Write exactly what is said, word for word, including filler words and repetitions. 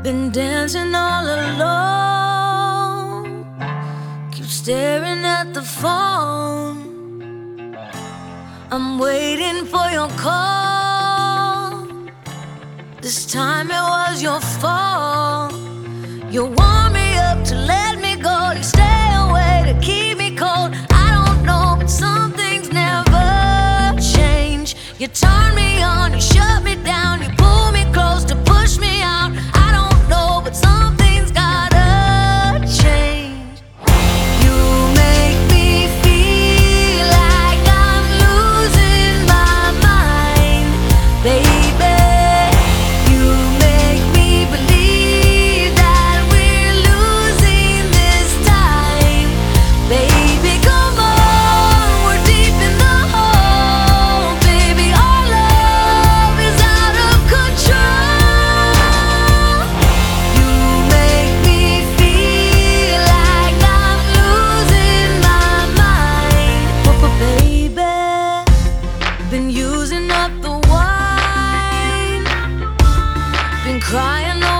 Been dancing all alone, keep staring at the phone. I'm waiting for your call. This time it was your fault. You warm me up to let me go. You stay away to keep me cold. I don't know, but some things never change. You turn me on, you shut me down, you pull me close to push me out. I don't know, but something's gotta change. You make me feel like I'm losing my mind, baby. You make me believe that we're losing this time, baby. Come on, we're deep in the hole, baby. Our love is out of control. You make me feel like I'm losing my mind, but, but baby, been using up the wine, been crying